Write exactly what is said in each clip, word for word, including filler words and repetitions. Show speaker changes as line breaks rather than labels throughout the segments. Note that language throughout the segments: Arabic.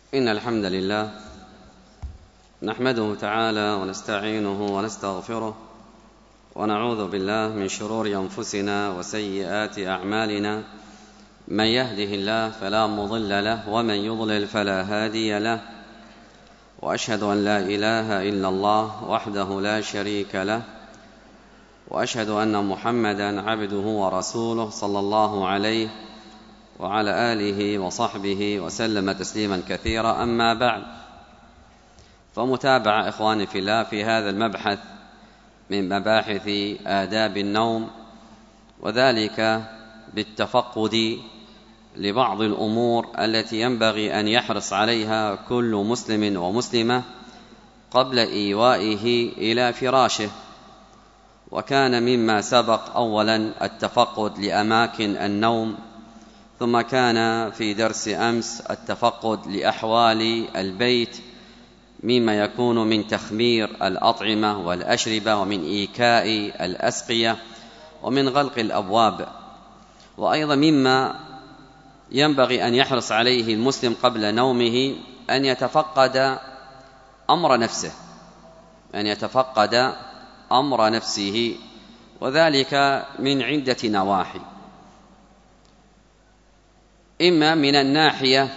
إن الحمد لله نحمده تعالى ونستعينه ونستغفره ونعوذ بالله من شرور أنفسنا وسيئات أعمالنا. من يهده الله فلا مضل له ومن يضلل فلا هادي له، وأشهد أن لا إله إلا الله وحده لا شريك له، وأشهد أن محمدًا عبده ورسوله صلى الله عليه وعلى آله وصحبه وسلم تسليما كثيرا. أما بعد، فمتابعة إخواني في الله في هذا المبحث من مباحث آداب النوم، وذلك بالتفقد لبعض الأمور التي ينبغي أن يحرص عليها كل مسلم ومسلمة قبل إيوائه إلى فراشه. وكان مما سبق أولا التفقد لأماكن النوم، ثم كان في درس أمس التفقد لأحوال البيت مما يكون من تخمير الأطعمة والأشربة ومن إيكاء الأسقية ومن غلق الأبواب. وأيضا مما ينبغي أن يحرص عليه المسلم قبل نومه أن يتفقد أمر نفسه أن يتفقد أمر نفسه وذلك من عدة نواحي. إما من الناحية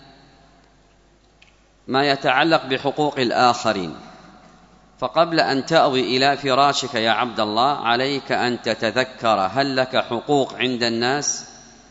ما يتعلق بحقوق الآخرين، فقبل أن تأوي إلى فراشك يا عبد الله عليك أن تتذكر هل لك حقوق عند الناس.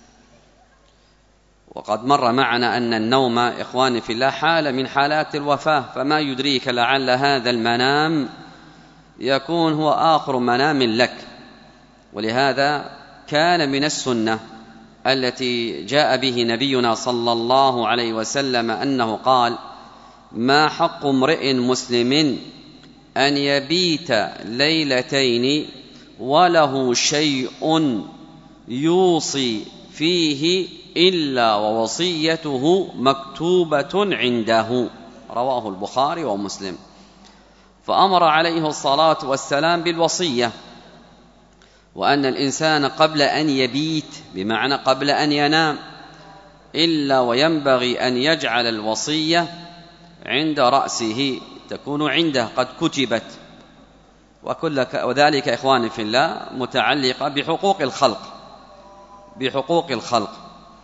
وقد مر معنا أن النوم إخواني في الله حالة من حالات الوفاة، فما يدريك لعل هذا المنام يكون هو آخر منام لك. ولهذا كان من السنة التي جاء به نبينا صلى الله عليه وسلم أنه قال: ما حق امرئ مسلم أن يبيت ليلتين وله شيء يوصي فيه إلا ووصيته مكتوبة عنده. رواه البخاري ومسلم. فأمر عليه الصلاة والسلام بالوصية، وأن الإنسان قبل أن يبيت بمعنى قبل أن ينام إلا وينبغي أن يجعل الوصية عند رأسه، تكون عنده قد كتبت. وكل وذلك إخواني في الله متعلقة بحقوق الخلق بحقوق الخلق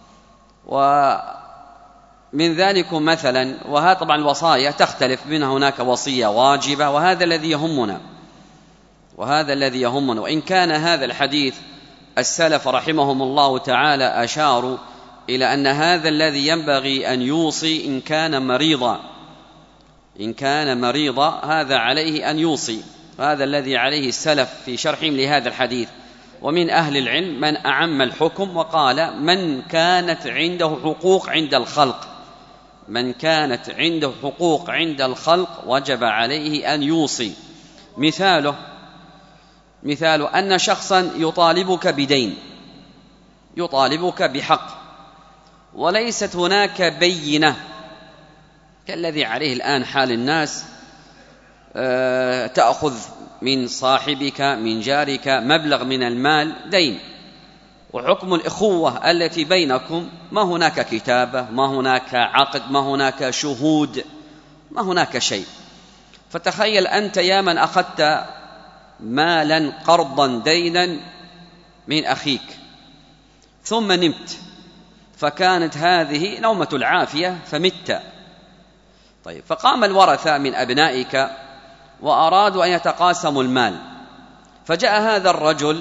ومن ذلك مثلا، وهذا طبعا الوصايا تختلف، من هناك وصية واجبة، وهذا الذي يهمنا وهذا الذي يهمنا وإن كان هذا الحديث السلف رحمهم الله تعالى أشاروا إلى أن هذا الذي ينبغي أن يوصي إن كان مريضا إن كان مريضا هذا عليه أن يوصي. هذا الذي عليه السلف في شرحهم لهذا الحديث. ومن أهل العلم من أعم الحكم وقال: من كانت عنده حقوق عند الخلق من كانت عنده حقوق عند الخلق وجب عليه أن يوصي. مثاله مثال أن شخصا يطالبك بدين يطالبك بحق وليست هناك بينة، كالذي عليه الآن حال الناس، أه تأخذ من صاحبك من جارك مبلغ من المال دين، وحكم الإخوة التي بينكم ما هناك كتابة، ما هناك عقد، ما هناك شهود، ما هناك شيء. فتخيل أنت يا من أخذت مالا قرضا دينا من أخيك ثم نمت، فكانت هذه نومة العافية فمت. طيب، فقام الورثة من أبنائك وأرادوا أن يتقاسموا المال، فجاء هذا الرجل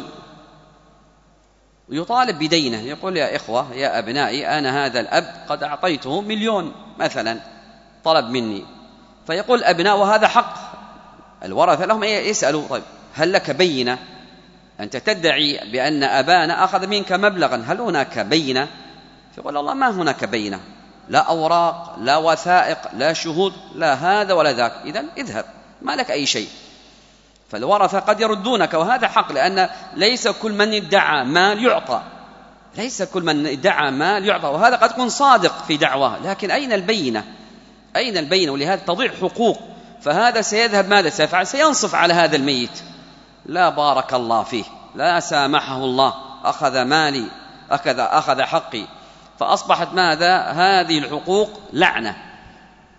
يطالب بدينه، يقول: يا إخوة يا أبنائي، أنا هذا الأب قد أعطيته مليون مثلا، طلب مني. فيقول الأبناء، وهذا حق الورثة لهم يسألوا: طيب هل لك بينة؟ أنت تدعي بأن أبانا أخذ منك مبلغا، هل هناك بينة؟ فيقول: الله ما هناك بينة، لا أوراق لا وثائق لا شهود لا هذا ولا ذاك، إذن اذهب ما لك أي شيء. فالورثة قد يردونك، وهذا حق، لأن ليس كل من ادعى مال يعطى ليس كل من ادعى مال يعطى وهذا قد يكون صادق في دعواه، لكن أين البينة؟ أين البينة؟ ولهذا تضيع حقوق. فهذا سيذهب ماذا سيفعل؟ سينصف على هذا الميت: لا بارك الله فيه، لا سامحه الله، أخذ مالي، أخذ, أخذ حقي. فأصبحت ماذا؟ هذه الحقوق لعنة.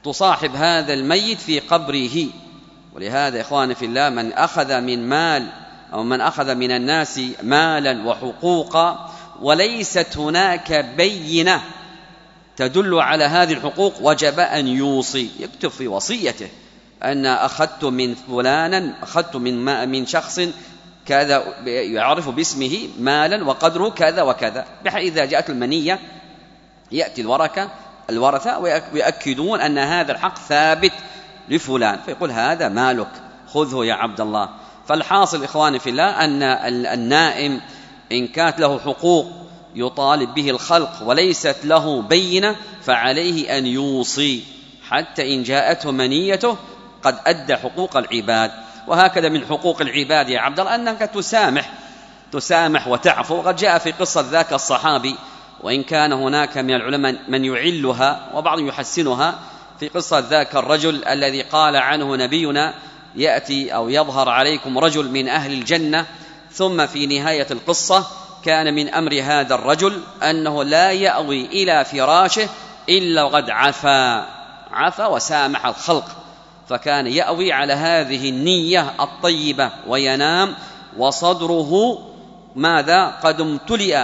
تصاحب هذا الميت في قبره. ولهذا إخواني في الله من أخذ من مال أو من أخذ من الناس مالا وحقوقا وليست هناك بينة تدل على هذه الحقوق وجب أن يوصي، يكتب في وصيته أن أخذت من فلانا أخذت من من شخص كذا يعرف باسمه مالا وقدره كذا وكذا، بحيث إذا جاءت المنية يأتي الورثة الورثة ويؤكدون أن هذا الحق ثابت لفلان، فيقول هذا مالك خذه يا عبد الله. فالحاصل إخواني في الله أن النائم إن كانت له حقوق يطالب به الخلق وليست له بينة فعليه أن يوصي حتى إن جاءته منيته قد أدى حقوق العباد. وهكذا من حقوق العباد يا عبد الله أنك تسامح تسامح وتعفو. وقد جاء في قصة ذاك الصحابي، وإن كان هناك من العلماء من يعلها وبعض يحسنها، في قصة ذاك الرجل الذي قال عنه نبينا يأتي أو يظهر عليكم رجل من أهل الجنة، ثم في نهاية القصة كان من أمر هذا الرجل أنه لا يأوي إلى فراشه إلا وقد عفا عفا وسامح الخلق، فكان يأوي على هذه النية الطيبة وينام وصدره ماذا قد امتلئ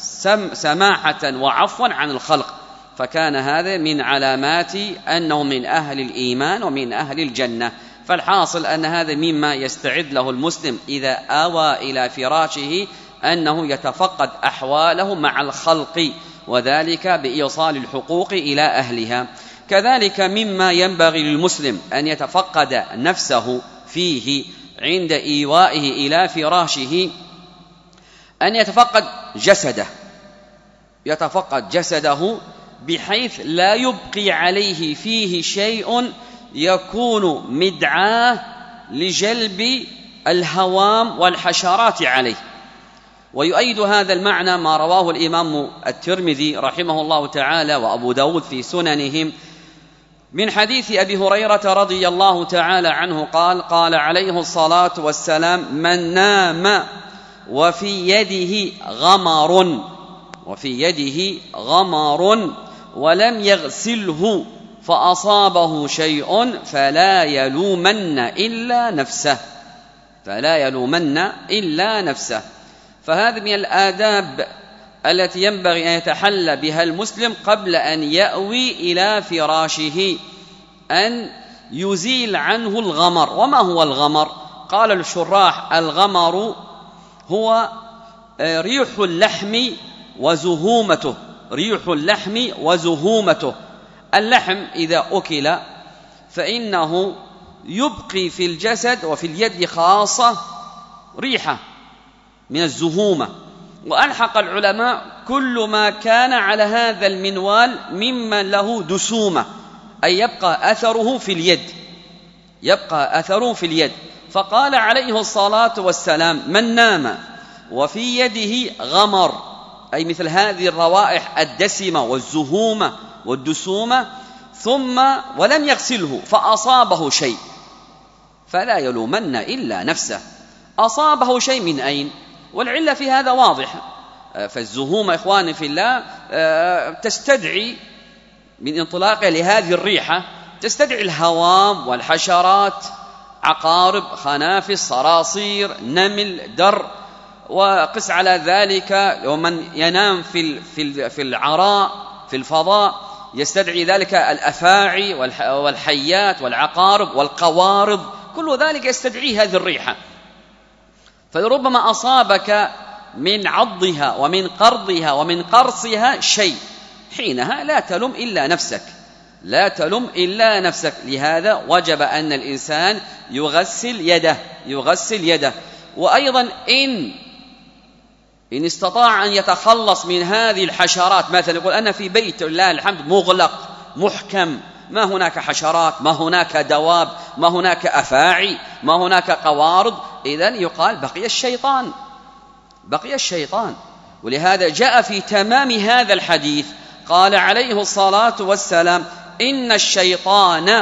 سماحة وعفوا عن الخلق، فكان هذا من علامات أنه من أهل الإيمان ومن أهل الجنة. فالحاصل أن هذا مما يستعد له المسلم إذا آوى إلى فراشه أنه يتفقد أحواله مع الخلق، وذلك بإيصال الحقوق إلى أهلها. كذلك مما ينبغي للمسلم أن يتفقد نفسه فيه عند إيوائه إلى فراشه أن يتفقد جسده يتفقد جسده بحيث لا يبقي عليه فيه شيء يكون مدعاة لجلب الهوام والحشرات عليه. ويؤيد هذا المعنى ما رواه الإمام الترمذي رحمه الله تعالى وأبو داود في سننهم من حديث أبي هريرة رضي الله تعالى عنه قال قال عليه الصلاة والسلام: من نام وفي يده غمر وفي يده غمر ولم يغسله فأصابه شيء فلا يلومن إلا نفسه فلا يلومن إلا نفسه. فهذه من الآداب التي ينبغي أن يتحلى بها المسلم قبل أن يأوي إلى فراشه، أن يزيل عنه الغمر. وما هو الغمر؟ قال الشراح: الغمر هو ريح اللحم وزهومته ريح اللحم وزهومته. اللحم إذا أكل فإنه يبقي في الجسد وفي اليد خاصة ريحة من الزهومة، وألحق العلماء كل ما كان على هذا المنوال ممن له دسومة، أي يبقى أثره في اليد يبقى أثره في اليد. فقال عليه الصلاة والسلام: من نام وفي يده غمر، أي مثل هذه الروائح الدسمة والزهومة والدسومة، ثم ولم يغسله فأصابه شيء فلا يلومن إلا نفسه. أصابه شيء من أين؟ والعلة في هذا واضحة. فالزهومة إخواني في الله تستدعي من انطلاقها لهذه الريحة تستدعي الهوام والحشرات، عقارب، خنافس، صراصير، نمل، در. وقس على ذلك ومن ينام في في العراء في الفضاء يستدعي ذلك الأفاعي والحيات والعقارب والقوارض، كل ذلك يستدعي هذه الريحة. فلربما أصابك من عضها ومن قرضها ومن قرصها شيء، حينها لا تلم إلا نفسك لا تلم إلا نفسك. لهذا وجب أن الإنسان يغسل يده يغسل يده وأيضا إن إن استطاع أن يتخلص من هذه الحشرات، مثلا يقول أنا في بيت الله الحمد مغلق محكم، ما هناك حشرات، ما هناك دواب، ما هناك أفاعي، ما هناك قوارض، إذن يقال بقي الشيطان بقي الشيطان. ولهذا جاء في تمام هذا الحديث قال عليه الصلاة والسلام: إن الشيطان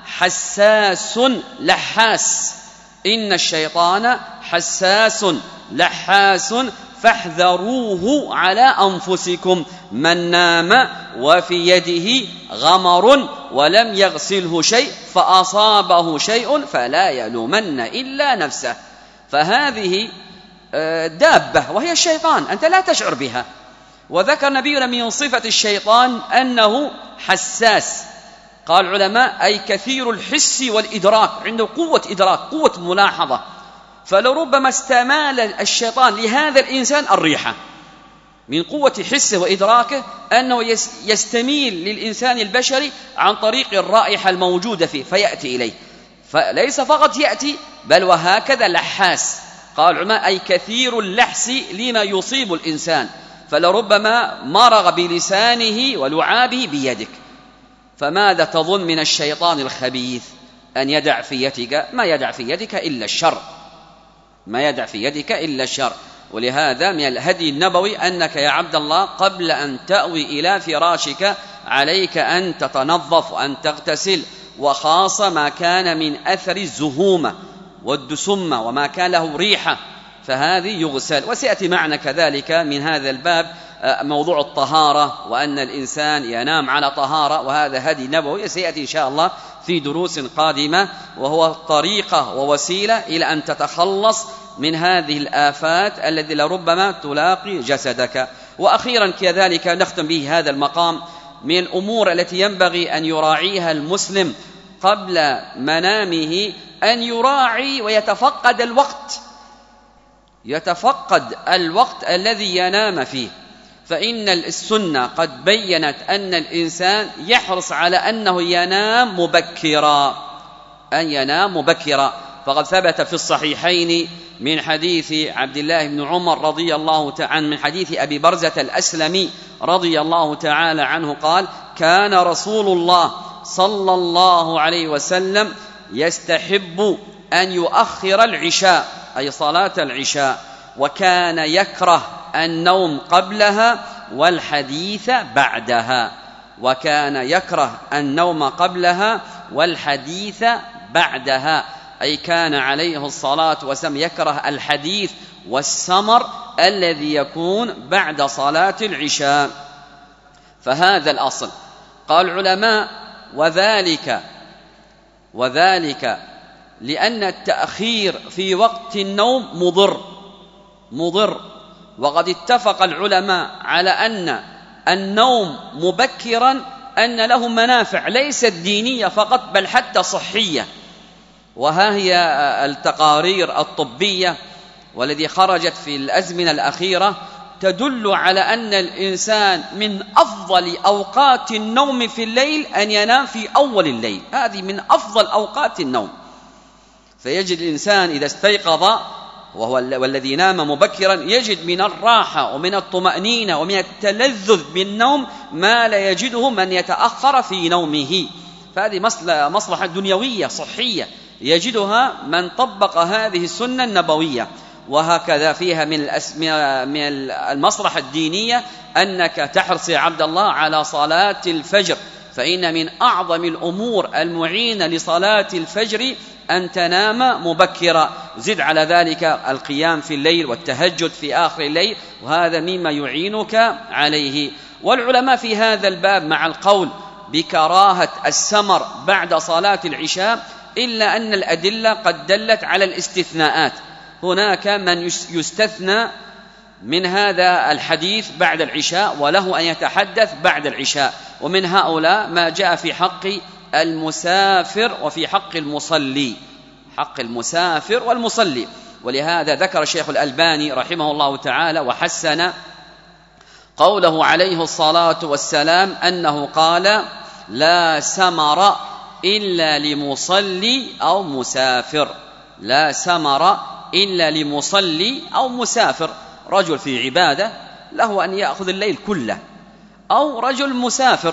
حساس لحاس إن الشيطان حساس لحاس فاحذروه على أنفسكم، من نام وفي يده غمر ولم يغسله شيء فأصابه شيء فلا يلومن إلا نفسه. فهذه دابة وهي الشيطان، أنت لا تشعر بها. وذكر نبينا من صفة الشيطان أنه حساس، قال العلماء أي كثير الحس والإدراك، عنده قوة إدراك، قوة ملاحظة. فلربما استمال الشيطان لهذا الإنسان الريحة، من قوة حسه وإدراكه أنه يستميل للإنسان البشري عن طريق الرائحة الموجودة فيه فيأتي إليه. فليس فقط يأتي بل وهكذا لحاس، قال العلماء أي كثير اللحس لما يصيب الإنسان، فلربما مرغ بلسانه ولعابه بيدك. فماذا تظن من الشيطان الخبيث أن يدع في يدك ما يدع في يدك إلا الشر، ما يدع في يدك إلا الشر. ولهذا من الهدي النبوي أنك يا عبد الله قبل أن تأوي إلى فراشك عليك أن تتنظف وأن تغتسل، وخاصة ما كان من أثر الزهومة والدسمة وما كان له ريحة فهذه يغسل. وسيأتي معنا كذلك من هذا الباب موضوع الطهارة، وأن الإنسان ينام على طهارة، وهذا هدي نبوي سيأتي إن شاء الله في دروس قادمة، وهو طريقة ووسيلة إلى أن تتخلص من هذه الآفات التي لربما تلاقي جسدك. وأخيرا كذلك نختم به هذا المقام، من الأمور التي ينبغي أن يراعيها المسلم قبل منامه أن يراعي ويتفقد الوقت، يتفقد الوقت الذي ينام فيه. فإن السنة قد بيّنت أن الإنسان يحرص على أنه ينام مبكرا، أن ينام مبكرا. فقد ثبت في الصحيحين من حديث عبد الله بن عمر رضي الله تعالى عنه، من حديث أبي برزة الأسلمي رضي الله تعالى عنه قال: كان رسول الله صلى الله عليه وسلم يستحب أن يؤخر العشاء، أي صلاة العشاء، وكان يكره النوم قبلها والحديث بعدها، وكان يكره النوم قبلها والحديث بعدها، أي كان عليه الصلاة والسلام يكره الحديث والسمر الذي يكون بعد صلاة العشاء. فهذا الأصل. قال العلماء: وذلك وذلك لأن التأخير في وقت النوم مضر مضر وقد اتفق العلماء على أن النوم مبكرا أن له منافع ليست دينية فقط بل حتى صحية. وها هي التقارير الطبية والذي خرجت في الأزمنة الأخيرة تدل على أن الإنسان من أفضل أوقات النوم في الليل أن ينام في أول الليل، هذه من أفضل أوقات النوم. فيجد الإنسان إذا استيقظ وهو والذي نام مبكرا يجد من الراحة ومن الطمأنينة ومن التلذذ بالنوم ما لا يجده من يتأخر في نومه. فهذه مصلحة دنيوية صحية يجدها من طبق هذه السنة النبوية. وهكذا فيها من من المصلحة الدينية أنك تحرص يا عبد الله على صلاة الفجر، فإن من أعظم الأمور المعينة لصلاة الفجر أن تنام مبكرا. زد على ذلك القيام في الليل والتهجد في آخر الليل، وهذا مما يعينك عليه. والعلماء في هذا الباب مع القول بكراهة السمر بعد صلاة العشاء، إلا أن الأدلة قد دلت على الاستثناءات. هناك من يستثنى من هذا الحديث بعد العشاء وله أن يتحدث بعد العشاء، ومن هؤلاء ما جاء في حق المسافر وفي حق المصلي، حق المسافر والمصلي. ولهذا ذكر الشيخ الألباني رحمه الله تعالى وحسن قوله عليه الصلاة والسلام أنه قال: لا سمر إلا لمصلي أو مسافر، لا سمر إلا لمصلي أو مسافر. رجل في عبادة له أن يأخذ الليل كله، أو رجل مسافر،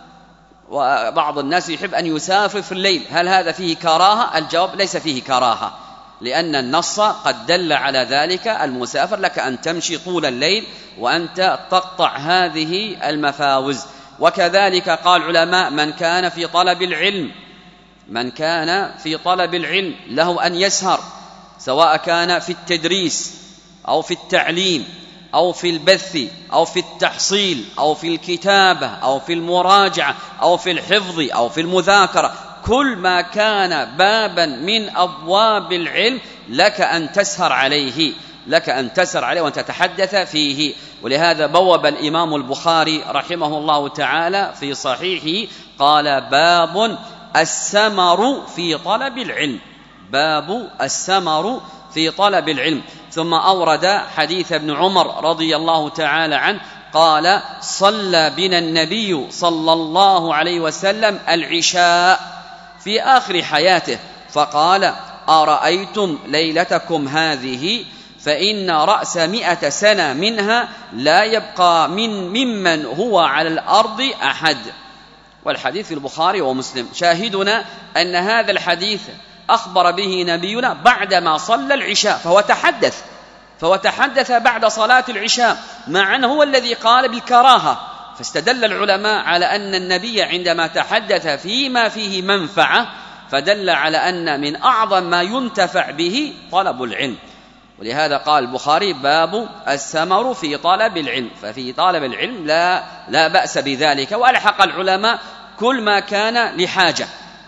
وبعض الناس يحب أن يسافر في الليل، هل هذا فيه كراهة؟ الجواب: ليس فيه كراهة، لأن النص قد دل على ذلك. المسافر لك أن تمشي طول الليل وأنت تقطع هذه المفاوز. وكذلك قال العلماء: من كان في طلب العلم من كان في طلب العلم له أن يسهر، سواء كان في التدريس أو في التعليم أو في البث أو في التحصيل أو في الكتابة أو في المراجعة أو في الحفظ أو في المذاكرة، كل ما كان بابا من أبواب العلم لك أن تسهر عليه، لك أن تسهر عليه وأن تتحدث فيه. ولهذا بوب الإمام البخاري رحمه الله تعالى في صحيحه قال: باب السمر في طلب العلم، باب السمر في طلب العلم. ثم أورد حديث ابن عمر رضي الله تعالى عنه قال: صلى بنا النبي صلى الله عليه وسلم العشاء في آخر حياته فقال: أرأيتم ليلتكم هذه فإن رأس مئة سنة منها لا يبقى من ممن هو على الأرض أحد. والحديث في البخاري ومسلم. شاهدنا أن هذا الحديث أخبر به نبينا بعدما صلى العشاء، فهو تحدث فهو تحدث بعد صلاة العشاء، مع أنه هو الذي قال بالكراهة. فاستدل العلماء على أن النبي عندما تحدث فيما فيه منفعة فدل على أن من أعظم ما ينتفع به طلب العلم. ولهذا قال البخاري: باب السمر في طلب العلم، ففي طلب العلم لا, لا بأس بذلك. وألحق العلماء كل ما كان لحاجة،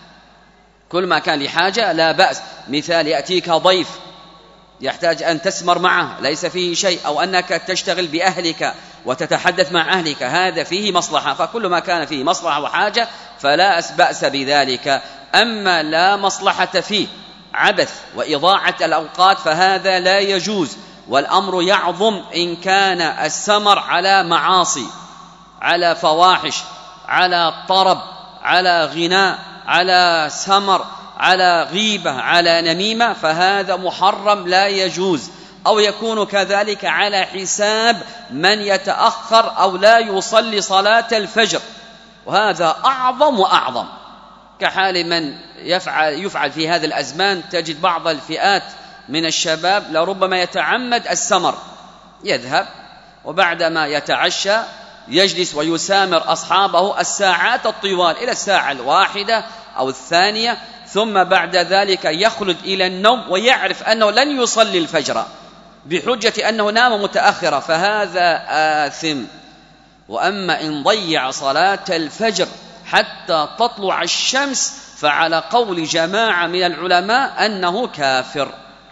كل ما كان لحاجة لا بأس. مثال: يأتيك ضيف يحتاج أن تسمر معه ليس فيه شيء، أو أنك تشتغل بأهلك وتتحدث مع أهلك، هذا فيه مصلحة، فكل ما كان فيه مصلحة وحاجة فلا بأس بذلك. أما لا مصلحة فيه، عبث وإضاعة الأوقات، فهذا لا يجوز. والأمر يعظم إن كان السمر على معاصي، على فواحش، على طرب، على غناء، على سمر، على غيبة، على نميمة، فهذا محرم لا يجوز. أو يكون كذلك على حساب من يتأخر أو لا يصلي صلاة الفجر، وهذا أعظم وأعظم، كحال من يفعل, يفعل في هذا الأزمان. تجد بعض الفئات من الشباب لربما يتعمد السمر، يذهب وبعدما يتعشى يجلس ويسامر أصحابه الساعات الطوال إلى الساعة الواحدة أو الثانية، ثم بعد ذلك يخلد إلى النوم ويعرف أنه لن يصلي الفجر بحجة أنه نام متأخرا، فهذا آثم. وأما إن ضيع صلاة الفجر حتى تطلع الشمس فعلى قول جماعة من العلماء أنه كافر.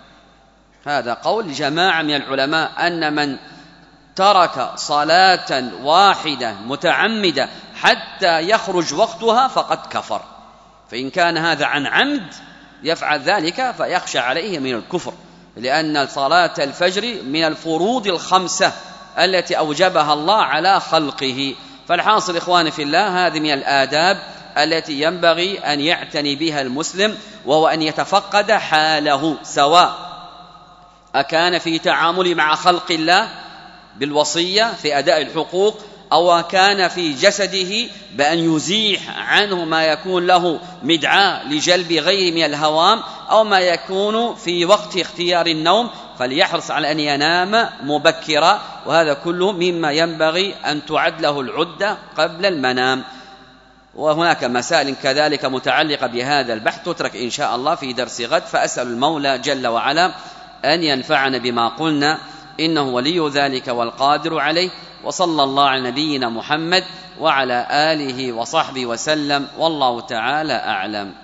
هذا قول جماعة من العلماء أن من ترك صلاة واحدة متعمدة حتى يخرج وقتها فقد كفر. فإن كان هذا عن عمد يفعل ذلك فيخشى عليه من الكفر، لأن صلاة الفجر من الفروض الخمسة التي أوجبها الله على خلقه. فالحاصل إخواني في الله، هذه من الآداب التي ينبغي أن يعتني بها المسلم، وهو أن يتفقد حاله، سواء أكان في تعامل مع خلق الله بالوصية في أداء الحقوق، أو كان في جسده بأن يزيح عنه ما يكون له مدعاة لجلب غيره من الهوام، أو ما يكون في وقت اختيار النوم فليحرص على أن ينام مبكرا. وهذا كله مما ينبغي أن تعد له العدة قبل المنام. وهناك مسائل كذلك متعلقة بهذا البحث تترك إن شاء الله في درس غد، فأسأل المولى جل وعلا أن ينفعنا بما قلنا، إنه ولي ذلك والقادر عليه. وصلى الله على نبينا محمد وعلى آله وصحبه وسلم، والله تعالى أعلم.